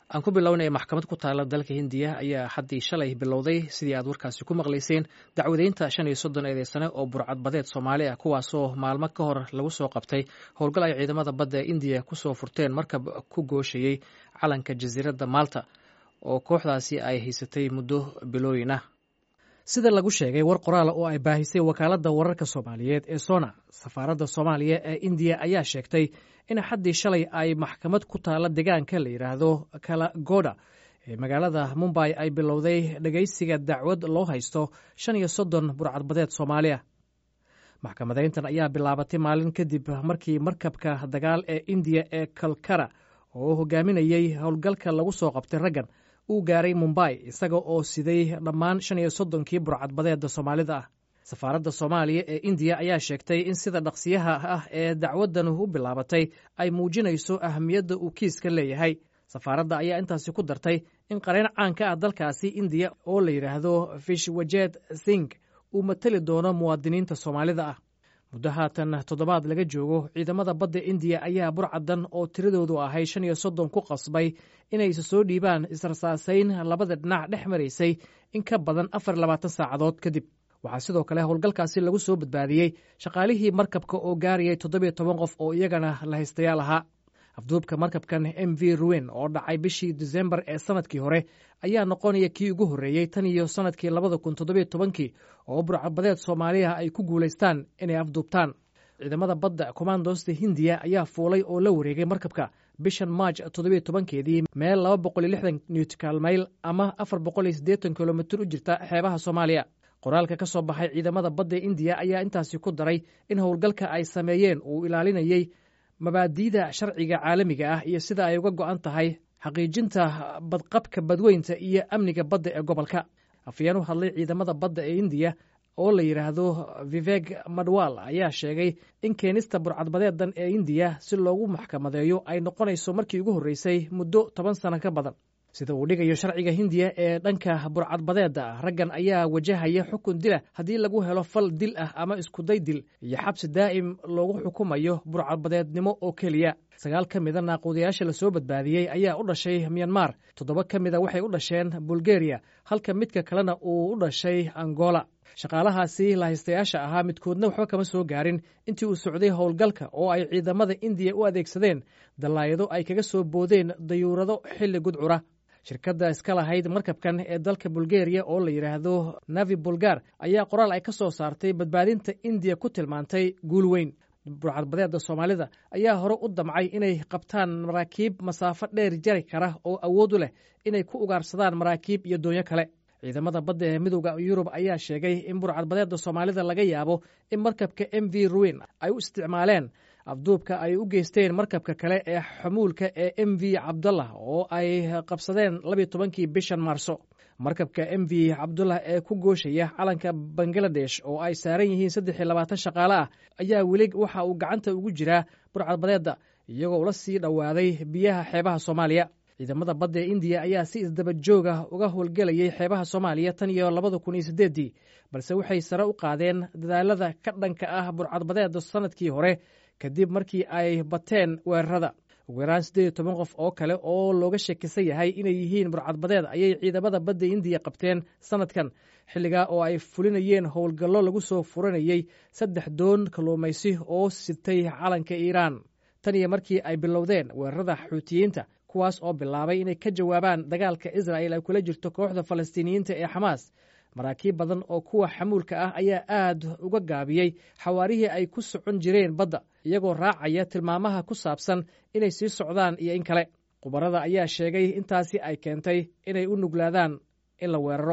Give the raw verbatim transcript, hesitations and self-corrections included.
aan ku bilownay maxkamad ku taala dalka hindiya ayaa haddii shalay bilowday sidii aad warkaasi ku maqlayseen dacwadeynta shan iyo soddon eedeysane oo burcadbadeed soomaali ah kuwaasoo maalmo ka hor lagu soo qabtay howlgal ay ciidamada badda ee indiya ku soo furteen markab ku gooshayey calanka jasiiradda malta oo kooxdaasi ay haysatay muddo bilooyin ah sida lagu sheegay war qoraala oo ay baahisay wakaaladda wararka soomaaliyeed ee sona safaaradda soomaaliya ee indiya ayaa sheegtay in xaddii shalay ay maxkamad ku taalla deegaanka la yidhaahdo kalagoda ee magaalada mumbay ay bilowday dhegaysiga dacwad loo haysto shan iyo soddon burcadbadeed soomaaliya maxkamadayntan ayaa bilaabatay maalin kadib markii markabka dagaal ee indiya ee kalkara oo hogaaminayey howlgalka lagu soo qabtay raggan uu gaaray mumbay isaga oo siday dhammaan shan iyo soddonkii burcadbadeedda soomaalida ah safaaradda soomaaliya ee indiya ayaa sheegtay in sida dhaqsiyaha ah ee dacwaddan u bilaabatay ay muujinayso ahamiyadda uu kiiska leeyahay safaaradda ayaa intaasi ku dartay in qareen caanka ah dalkaasi indiya oo la yidhaahdo fishwajeed sing uu matali doono muwaadiniinta soomaalida ah muddo haatan toddobaad laga joogo ciidamada badda indiya ayaa burcaddan oo tiradoodu ahay shan iyo soddon ku qasbay inay isa soo dhiibaan israsaasayn labada dhinac dhex maraysay in ka badan afar labaatan saacadood kadib waxaa sidoo kale howlgalkaasi lagu soo badbaadiyey shaqaalihii markabka oo gaarayay toddobiyo toban qof oo iyagana la haystayaal ahaa afduubka markabkan m v ruin oo dhacay bishii disembar ee sanadkii hore ayaa noqonaya kii ugu horreeyey tan iyo sanadkii labada kun toddobiyo tobankii oo burcadbadeed soomaaliya ay ku guulaystaan inay afduubtaan ciidamada badda kommandosta hindiya ayaa fuulay oo la wareegay markabka bishan maaj toddobiyo tobankeedii meel laba boqol iyo lixdan newtcal mayl ama afar boqol iyo siddeetan kilomitir u jirta xeebaha soomaaliya qoraalka ka soo baxay ciidamada badda indiya ayaa intaasi ku daray in howlgalka ay sameeyeen uu ilaalinayey mabaadi'da sharciga caalamiga ah iyo sida ay uga go'an tahay xaqiijinta badqabka badweynta iyo amniga badda ee gobolka afyeen u hadlay ciidamada badda ee indiya oo la yidhaahdo viveg madwal ayaa sheegay in keenista burcadbadeedan ee indiya si loogu maxkamadeeyo ay noqonayso markii ugu horreysay muddo toban sano ka badan sida uu dhigayo sharciga hindiya ee dhanka burcadbadeedda raggan ayaa wajahaya xukun dila haddii lagu helo fal dil ah ama iskuday dil iyo xabsi daa'im loogu xukumayo burcadbadeednimo oo keliya sagaal ka mida naaquudayaasha lasoo badbaadiyey ayaa u dhashay myanmar toddoba ka mida waxay u dhasheen bulgariya halka midka kalena uu u dhashay angola shaqaalahaasi lahaystayaasha ahaa midkoodna waxba kama soo gaarin intii uu socday howlgalka oo ay ciidamada indiya u adeegsadeen dallaayado ay kaga soo boodeen dayuurado xilli gudcura shirkadda iska lahayd markabkan ee dalka bulgariya oo la yidhaahdo navi bulgar ayaa qoraal ay ka soo saartay badbaadinta indiya ku tilmaantay guul weyn burcadbadeedda soomaalida ayaa hore u damcay inay qabtaan maraakiib masaafo dheer jari kara oo awood u leh inay ku ugaarsadaan maraakiib iyo doonyo kale ciidamada badda ee midowda yurub ayaa sheegay in burcadbadeedda soomaalida laga yaabo in markabka m v ruin ay u isticmaaleen afduubka ay u geysteen markabka kale ee xamuulka ee m v cabdullah oo ay qabsadeen labiyo tobankii bishan maarso markabka m v cabdullah ee ku gooshaya calanka bangaladesh oo ay saaran yihiin saddex iyo labaatan shaqaale ah ayaa weli waxa uu gacanta ugu jiraa burcadbadeedda iyagoo ula sii dhowaaday biyaha xeebaha soomaaliya ciidamada badda ee indiya ayaa si isdaba joog ah uga howlgelayay xeebaha soomaaliya tan iyo labada kun iyo siddeeddii balse waxay sare u qaadeen dadaalada ka dhanka ah burcadbadeedda sanadkii hore kadib markii ay bateen weerarada ugu yaraan siddeed iyo toban qof oo kale oo looga sheekisan yahay inay yihiin burcadbadeed ayay ciidamada badda indiya qabteen sanadkan xilligaa oo ay fulinayeen howlgallo lagu soo furanayey saddex doon kalluumaysi oo sitay calanka iiraan tan iyo markii ay bilowdeen weerarada xuutiyiinta kuwaas oo bilaabay inay ka jawaabaan dagaalka israa'il ay kula jirto kooxda falastiiniyiinta ee xamaas maraakiib badan oo kuwa xamuulka ah ayaa aad uga gaabiyey xawaarihii ay ku socon jireen badda iyagoo raacaya tilmaamaha ku saabsan inay sii socdaan iyo in kale khubarada ayaa sheegay intaasi ay keentay inay u nuglaadaan in la weeraro